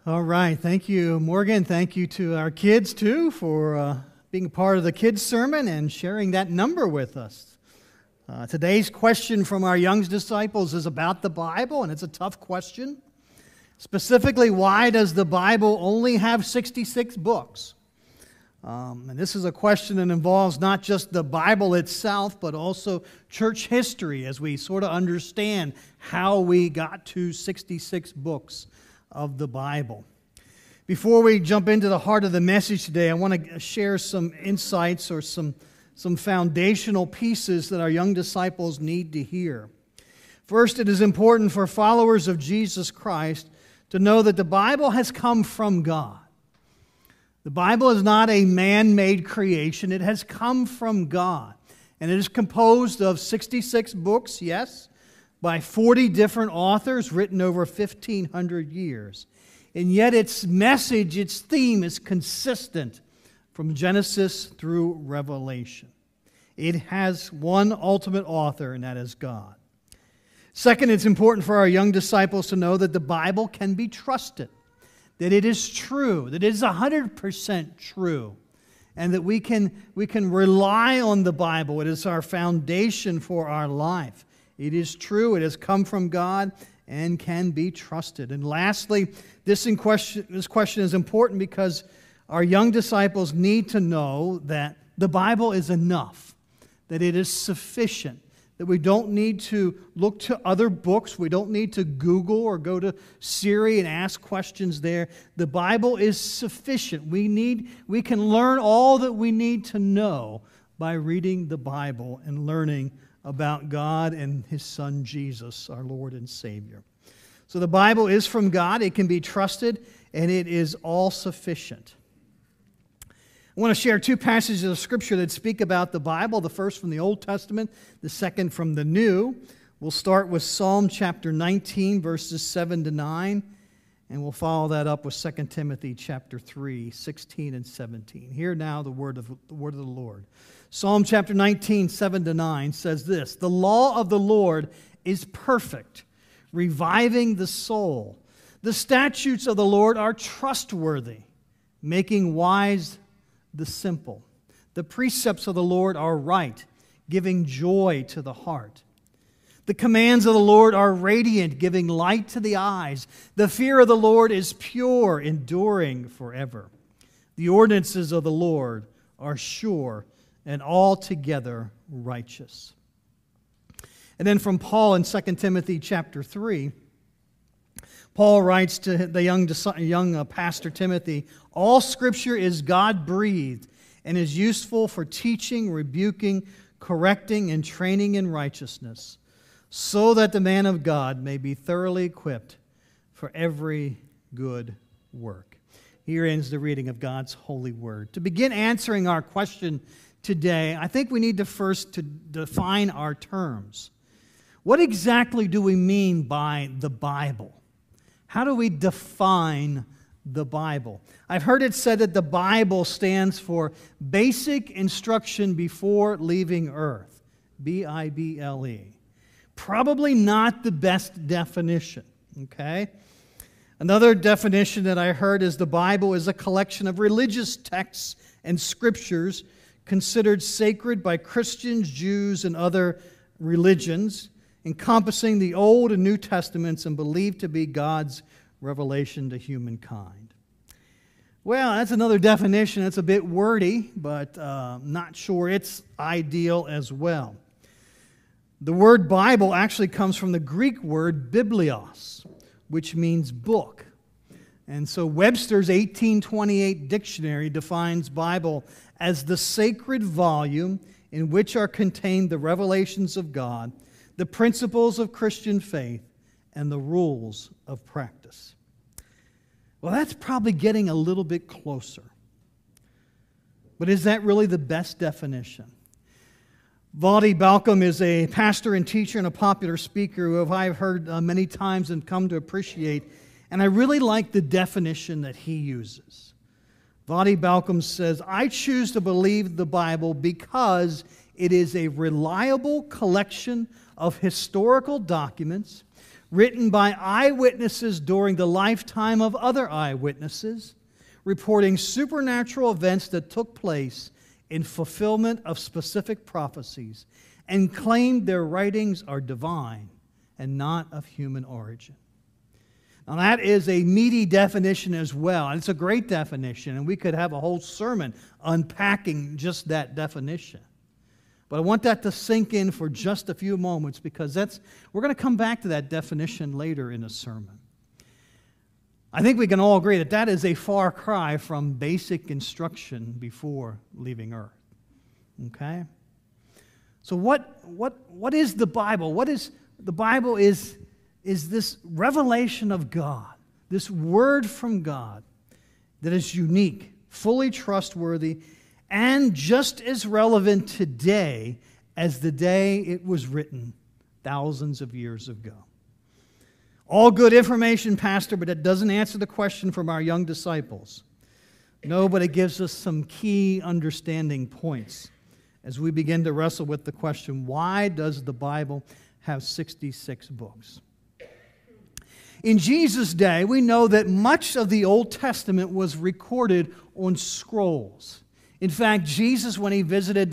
All right. Thank you, Morgan. Thank you to our kids, too, for being a part of the kids' sermon and sharing that number with us. Today's question from our young disciples is about the Bible, and it's a tough question. Specifically, why does the Bible only have 66 books? And this is a question that involves not just the Bible itself, but also church history as we sort of understand how we got to 66 books of the Bible. Before we jump into the heart of the message today, I want to share some insights or some foundational pieces that our young disciples need to hear. First, it is important for followers of Jesus Christ to know that the Bible has come from God. The Bible is not a man-made creation. It has come from God. And it is composed of 66 books, yes, by 40 different authors written over 1,500 years. And yet its message, its theme is consistent from Genesis through Revelation. It has one ultimate author, and that is God. Second, it's important for our young disciples to know that the Bible can be trusted, that it is true, that it is 100% true, and that we can rely on the Bible. It is our foundation for our life. It is true, it has come from God, and can be trusted. And lastly, this question is important because our young disciples need to know that the Bible is enough, that it is sufficient, that we don't need to look to other books, we don't need to Google or go to Siri and ask questions there. The Bible is sufficient. We can learn all that we need to know by reading the Bible and learning about God and His Son Jesus, our Lord and Savior. So the Bible is from God, it can be trusted, and it is all sufficient. I want to share two passages of Scripture that speak about the Bible, the first from the Old Testament, the second from the New. We'll start with Psalm chapter 19, verses 7 to 9, and we'll follow that up with 2 Timothy chapter 3, 16 and 17. Hear now the word of the Lord. Psalm chapter 19, 7 to 9 says this: "The law of the Lord is perfect, reviving the soul. The statutes of the Lord are trustworthy, making wise the simple. The precepts of the Lord are right, giving joy to the heart. The commands of the Lord are radiant, giving light to the eyes. The fear of the Lord is pure, enduring forever. The ordinances of the Lord are sure and altogether righteous." And then from Paul in 2 Timothy chapter 3, Paul writes to the young pastor Timothy, "All Scripture is God-breathed and is useful for teaching, rebuking, correcting, and training in righteousness, so that the man of God may be thoroughly equipped for every good work." Here ends the reading of God's holy word. To begin answering our question today, I think we need to first define our terms. What exactly do we mean by the Bible? How do we define the Bible? I've heard it said that the Bible stands for basic instruction before leaving earth. B-I-B-L-E. Probably not the best definition, okay? Another definition that I heard is the Bible is a collection of religious texts and scriptures considered sacred by Christians, Jews, and other religions, encompassing the Old and New Testaments and believed to be God's revelation to humankind. Well, that's another definition. It's a bit wordy, but not sure it's ideal as well. The word Bible actually comes from the Greek word biblios, which means book. And so Webster's 1828 dictionary defines Bible as the sacred volume in which are contained the revelations of God, the principles of Christian faith, and the rules of practice. Well, that's probably getting a little bit closer. But is that really the best definition? Voddie Baucham is a pastor and teacher and a popular speaker who I've heard many times and come to appreciate, and I really like the definition that he uses. Voddie Baucham says, "I choose to believe the Bible because it is a reliable collection of historical documents written by eyewitnesses during the lifetime of other eyewitnesses, reporting supernatural events that took place in fulfillment of specific prophecies, and claimed their writings are divine and not of human origin. Now, that is a meaty definition as well, and it's a great definition, and we could have a whole sermon unpacking just that definition. But I want that to sink in for just a few moments, because we're going to come back to that definition later in the sermon. I think we can all agree that that is a far cry from basic instruction before leaving earth. Okay? So what is the Bible? The Bible is this revelation of God, this word from God that is unique, fully trustworthy, and just as relevant today as the day it was written thousands of years ago. All good information, Pastor, but it doesn't answer the question from our young disciples. No, but it gives us some key understanding points as we begin to wrestle with the question, why does the Bible have 66 books? In Jesus' day, we know that much of the Old Testament was recorded on scrolls. In fact, Jesus, when he visited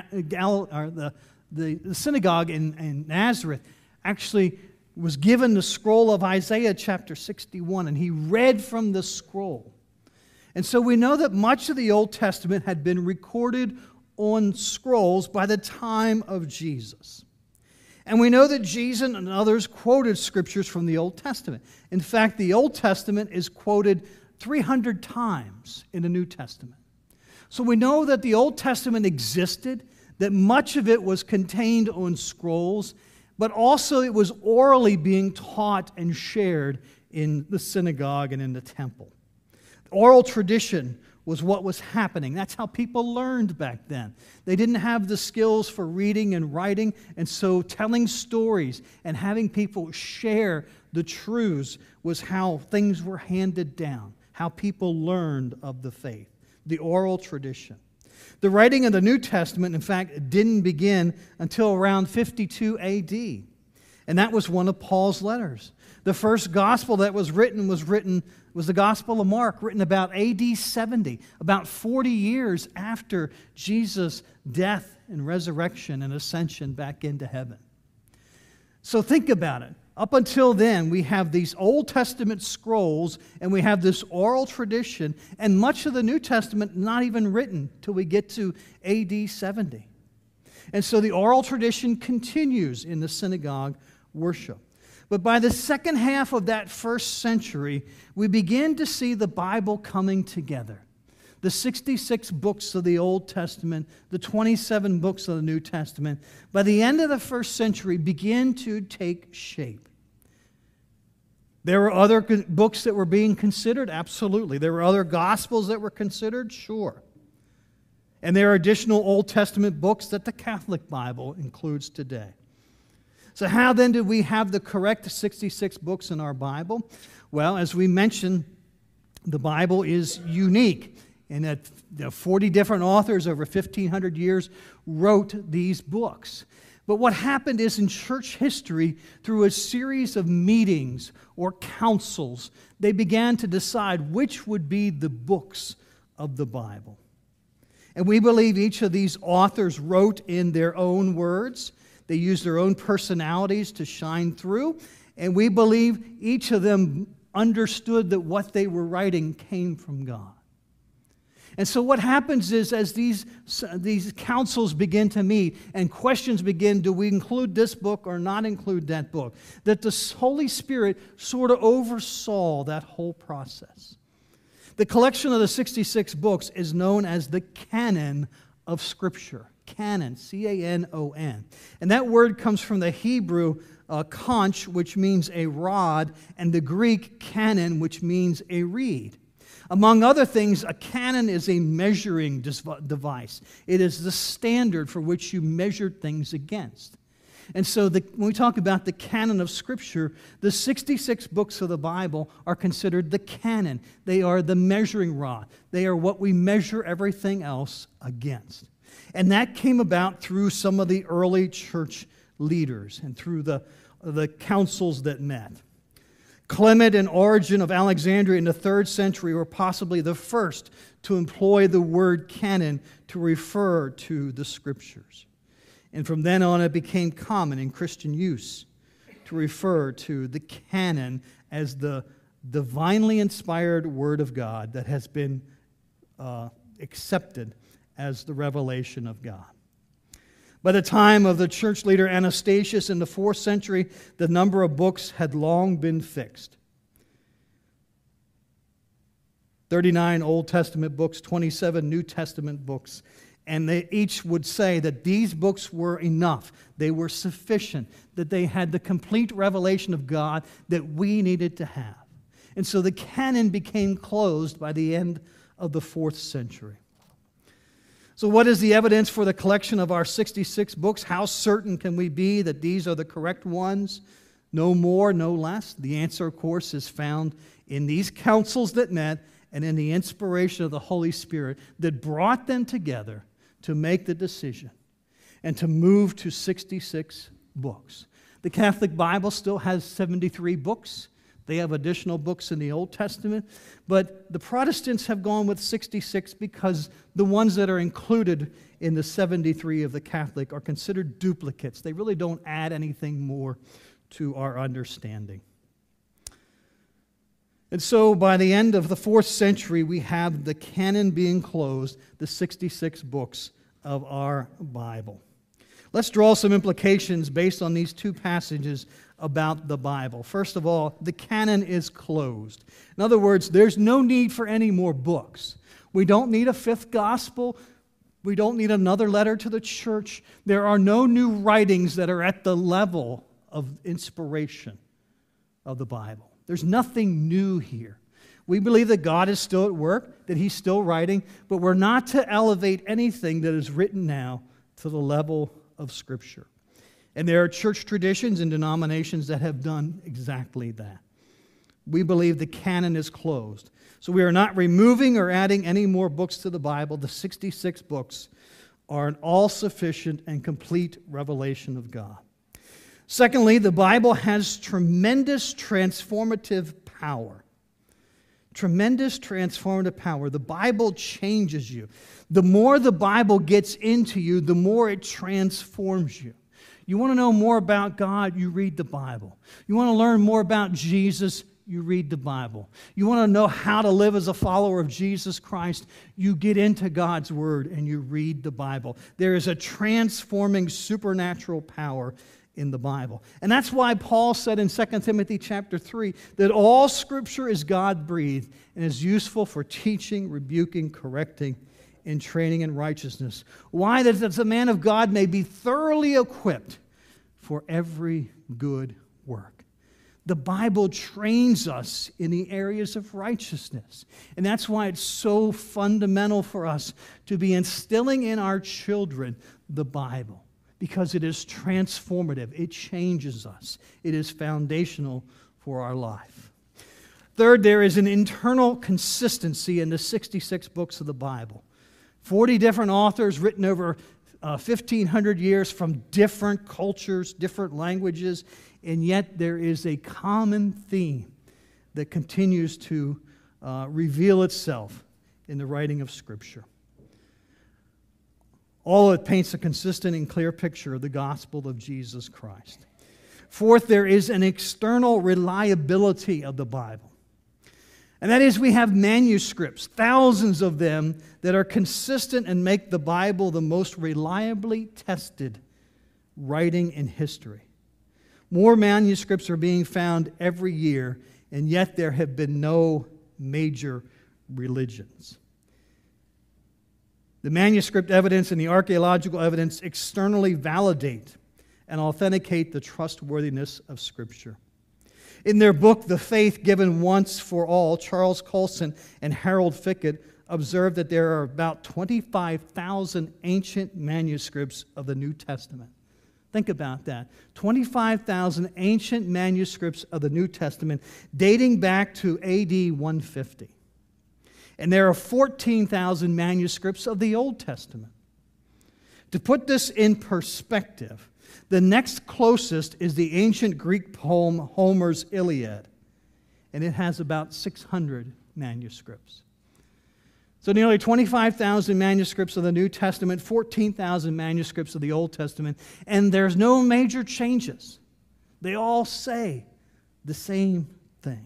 the synagogue in Nazareth, actually was given the scroll of Isaiah chapter 61, and he read from the scroll. And so we know that much of the Old Testament had been recorded on scrolls by the time of Jesus. And we know that Jesus and others quoted scriptures from the Old Testament. In fact, the Old Testament is quoted 300 times in the New Testament. So we know that the Old Testament existed, that much of it was contained on scrolls, but also it was orally being taught and shared in the synagogue and in the temple. Oral tradition was what was happening. That's how people learned back then. They didn't have the skills for reading and writing, and so telling stories and having people share the truths was how things were handed down, how people learned of the faith, the oral tradition. The writing of the New Testament, in fact, didn't begin until around 52 A.D., and that was one of Paul's letters. The first gospel that was written was the Gospel of Mark, written about A.D. 70, about 40 years after Jesus' death and resurrection and ascension back into heaven. So think about it. Up until then, we have these Old Testament scrolls, and we have this oral tradition, and much of the New Testament not even written till we get to A.D. 70. And so the oral tradition continues in the synagogue worship. But by the second half of that first century, we begin to see the Bible coming together. The 66 books of the Old Testament, the 27 books of the New Testament, by the end of the first century, begin to take shape. There were other books that were being considered? Absolutely. There were other Gospels that were considered? Sure. And there are additional Old Testament books that the Catholic Bible includes today. So how then do we have the correct 66 books in our Bible? Well, as we mentioned, the Bible is unique in that 40 different authors over 1,500 years wrote these books. But what happened is in church history, through a series of meetings or councils, they began to decide which would be the books of the Bible. And we believe each of these authors wrote in their own words. They used their own personalities to shine through. And we believe each of them understood that what they were writing came from God. And so what happens is, as these councils begin to meet and questions begin, do we include this book or not include that book, that the Holy Spirit sort of oversaw that whole process. The collection of the 66 books is known as the canon of Scripture. Canon, C-A-N-O-N. And that word comes from the Hebrew conch, which means a rod, and the Greek canon, which means a reed. Among other things, a canon is a measuring device. It is the standard for which you measure things against. And so when we talk about the canon of Scripture, the 66 books of the Bible are considered the canon. They are the measuring rod. They are what we measure everything else against. And that came about through some of the early church leaders and through the the councils that met. Clement and Origen of Alexandria in the 3rd century were possibly the first to employ the word canon to refer to the Scriptures. And from then on, it became common in Christian use to refer to the canon as the divinely inspired Word of God that has been accepted as the revelation of God. By the time of the church leader Anastasius in the 4th century, the number of books had long been fixed. 39 Old Testament books, 27 New Testament books, and they each would say that these books were enough, they were sufficient, that they had the complete revelation of God that we needed to have. And so the canon became closed by the end of the 4th century. So what is the evidence for the collection of our 66 books? How certain can we be that these are the correct ones? No more, no less. The answer, of course, is found in these councils that met and in the inspiration of the Holy Spirit that brought them together to make the decision and to move to 66 books. The Catholic Bible still has 73 books. They have additional books in the Old Testament, but the Protestants have gone with 66 because the ones that are included in the 73 of the Catholic are considered duplicates. They really don't add anything more to our understanding. And so by the end of the 4th century, we have the canon being closed, the 66 books of our Bible. Let's draw some implications based on these two passages about the Bible. First of all, the canon is closed. In other words, there's no need for any more books. We don't need a 5th gospel. We don't need another letter to the church. There are no new writings that are at the level of inspiration of the Bible. There's nothing new here. We believe that God is still at work, that He's still writing, but we're not to elevate anything that is written now to the level of Scripture. And there are church traditions and denominations that have done exactly that. We believe the canon is closed. So we are not removing or adding any more books to the Bible. The 66 books are an all-sufficient and complete revelation of God. Secondly, the Bible has tremendous transformative power. Tremendous transformative power. The Bible changes you. The more the Bible gets into you, the more it transforms you. You want to know more about God, you read the Bible. You want to learn more about Jesus, you read the Bible. You want to know how to live as a follower of Jesus Christ, you get into God's Word and you read the Bible. There is a transforming supernatural power in the Bible. And that's why Paul said in 2 Timothy chapter 3 that all Scripture is God-breathed and is useful for teaching, rebuking, correcting, and training in righteousness. Why? That the man of God may be thoroughly equipped for every good work. The Bible trains us in the areas of righteousness. And that's why it's so fundamental for us to be instilling in our children the Bible, because it is transformative. It changes us. It is foundational for our life. Third, there is an internal consistency in the 66 books of the Bible. 40 different authors written over 1,500 years from different cultures, different languages, and yet there is a common theme that continues to reveal itself in the writing of Scripture. All of it paints a consistent and clear picture of the gospel of Jesus Christ. Fourth, there is an external reliability of the Bible. And that is, we have manuscripts, thousands of them, that are consistent and make the Bible the most reliably tested writing in history. More manuscripts are being found every year, and yet there have been no major religions. The manuscript evidence and the archaeological evidence externally validate and authenticate the trustworthiness of Scripture. In their book, The Faith Given Once for All, Charles Colson and Harold Fickett observed that there are about 25,000 ancient manuscripts of the New Testament. Think about that. 25,000 ancient manuscripts of the New Testament dating back to AD 150. And there are 14,000 manuscripts of the Old Testament. To put this in perspective, The next closest is the ancient Greek poem Homer's Iliad, and it has about 600 manuscripts. So nearly 25,000 manuscripts of the New Testament, 14,000 manuscripts of the Old Testament, and there's no major changes. They all say the same thing.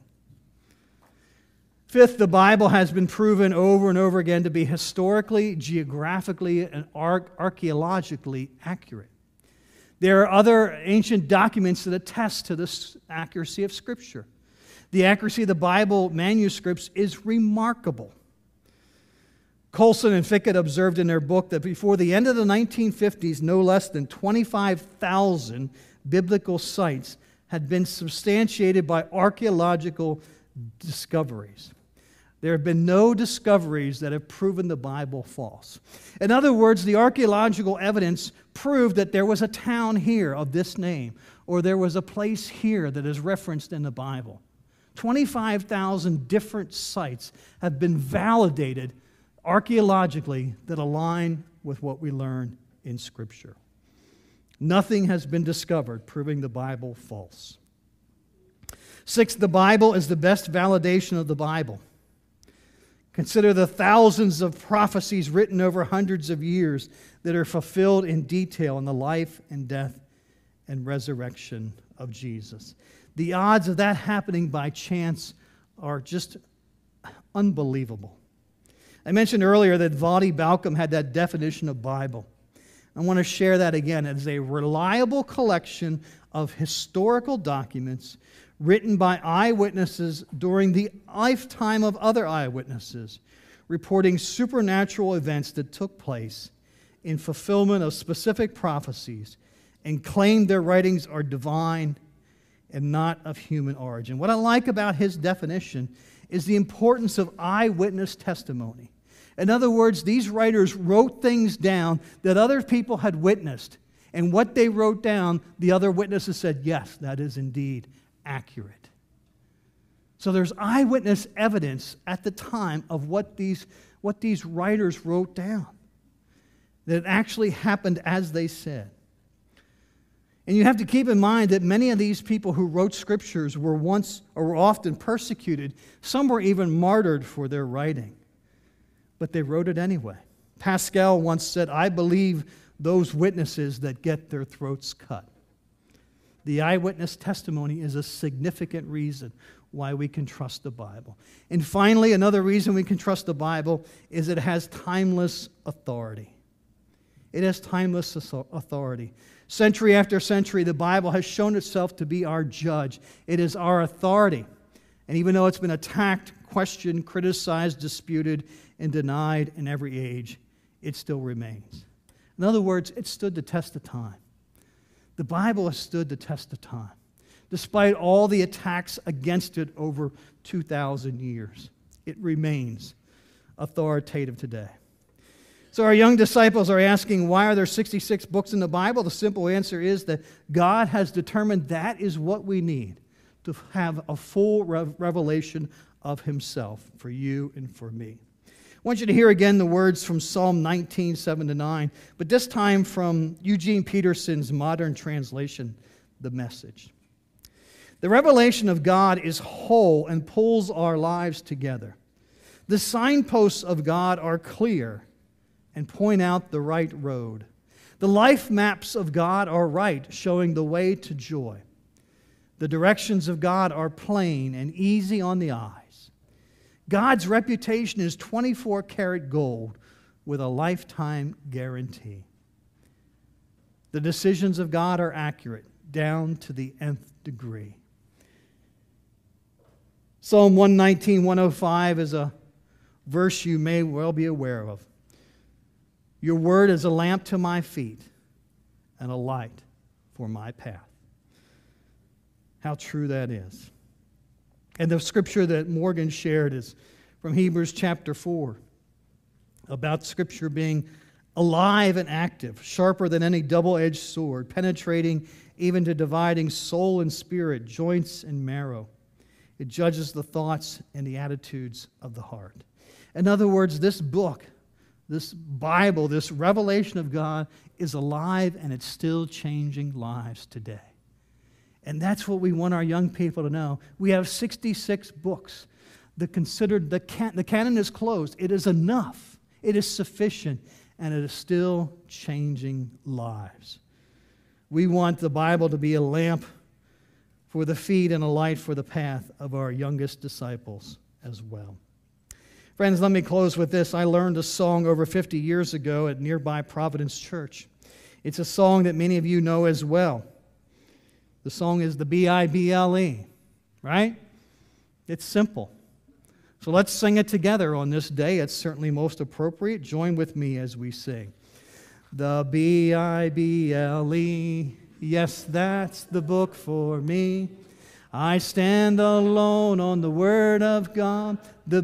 Fifth, the Bible has been proven over and over again to be historically, geographically, and archaeologically accurate. There are other ancient documents that attest to this accuracy of Scripture. The accuracy of the Bible manuscripts is remarkable. Colson and Fickett observed in their book that before the end of the 1950s, no less than 25,000 biblical sites had been substantiated by archaeological discoveries. There have been no discoveries that have proven the Bible false. In other words, the archaeological evidence proved that there was a town here of this name, or there was a place here that is referenced in the Bible. 25,000 different sites have been validated archaeologically that align with what we learn in Scripture. Nothing has been discovered proving the Bible false. Sixth, the Bible is the best validation of the Bible. Consider the thousands of prophecies written over hundreds of years that are fulfilled in detail in the life and death and resurrection of Jesus. The odds of that happening by chance are just unbelievable. I mentioned earlier that Voddie Baucham had that definition of Bible. I want to share that again. It is a reliable collection of historical documents written by eyewitnesses during the lifetime of other eyewitnesses, reporting supernatural events that took place in fulfillment of specific prophecies, and claim their writings are divine and not of human origin. What I like about his definition is the importance of eyewitness testimony. In other words, these writers wrote things down that other people had witnessed, and what they wrote down, the other witnesses said, yes, that is indeed accurate. So there's eyewitness evidence at the time of what these writers wrote down, that it actually happened as they said. And you have to keep in mind that many of these people who wrote scriptures were once or were often persecuted. Some were even martyred for their writing. But they wrote it anyway. Pascal once said, "I believe those witnesses that get their throats cut." The eyewitness testimony is a significant reason why we can trust the Bible. And finally, another reason we can trust the Bible is it has timeless authority. It has timeless authority. Century after century, the Bible has shown itself to be our judge. It is our authority. And even though it's been attacked, questioned, criticized, disputed, and denied in every age, it still remains. In other words, it stood the test of time. The Bible has stood the test of time, despite all the attacks against it over 2,000 years. It remains authoritative today. So our young disciples are asking, why are there 66 books in the Bible? The simple answer is that God has determined that is what we need to have a full revelation of Himself for you and for me. I want you to hear again the words from Psalm 19, 7-9, but this time from Eugene Peterson's modern translation, The Message. The revelation of God is whole and pulls our lives together. The signposts of God are clear and point out the right road. The life maps of God are right, showing the way to joy. The directions of God are plain and easy on the eyes. God's reputation is 24-karat gold with a lifetime guarantee. The decisions of God are accurate down to the nth degree. Psalm 119, 105 is a verse you may well be aware of. Your word is a lamp to my feet and a light for my path. How true that is. And the scripture that Morgan shared is from Hebrews chapter 4 about Scripture being alive and active, sharper than any double-edged sword, penetrating even to dividing soul and spirit, joints and marrow. It judges the thoughts and the attitudes of the heart. In other words, this book This Bible, this revelation of God is alive and it's still changing lives today. And that's what we want our young people to know. We have 66 books that considered the canon is closed. It is enough. It is sufficient. And it is still changing lives. We want the Bible to be a lamp for the feet and a light for the path of our youngest disciples as well. Friends, let me close with this. I learned a song over 50 years ago at nearby Providence Church. It's a song that many of you know as well. The song is the B-I-B-L-E, right? It's simple. So let's sing it together on this day. It's certainly most appropriate. Join with me as we sing. The B-I-B-L-E, yes, that's the book for me. I stand alone on the Word of God, the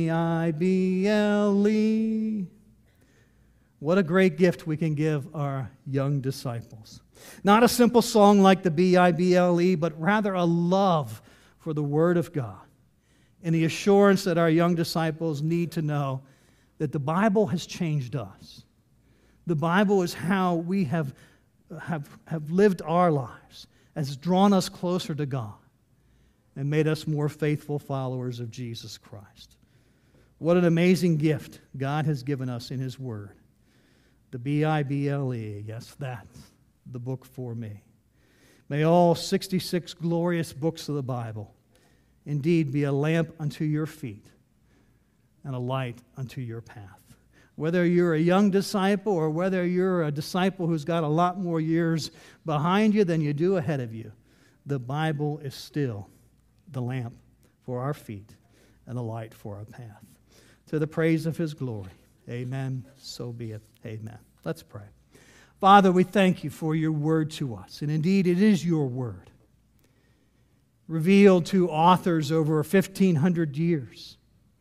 B-I-B-L-E. What a great gift we can give our young disciples. Not a simple song like the B-I-B-L-E, but rather a love for the Word of God and the assurance that our young disciples need to know that the Bible has changed us. The Bible is how we have lived our lives, has drawn us closer to God, and made us more faithful followers of Jesus Christ. What an amazing gift God has given us in His Word. The B-I-B-L-E, yes, that's the book for me. May all 66 glorious books of the Bible indeed be a lamp unto your feet and a light unto your path. Whether you're a young disciple or whether you're a disciple who's got a lot more years behind you than you do ahead of you, the Bible is still the lamp for our feet and the light for our path. To the praise of His glory. Amen. So be it. Amen. Let's pray. Father, we thank You for Your word to us. And indeed, it is Your word, revealed to authors over 1,500 years.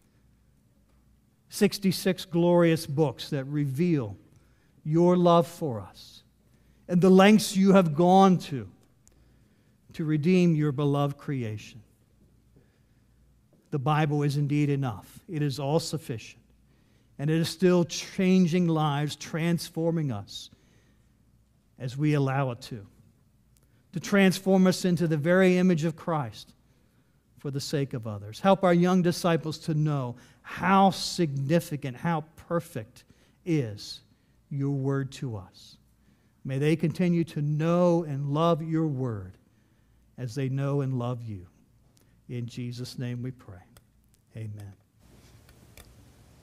66 glorious books that reveal Your love for us and the lengths You have gone to redeem Your beloved creation. The Bible is indeed enough. It is all sufficient. And it is still changing lives, transforming us as we allow it to transform us into the very image of Christ for the sake of others. Help our young disciples to know how significant, how perfect is Your word to us. May they continue to know and love Your word as they know and love You. In Jesus' name we pray. Amen.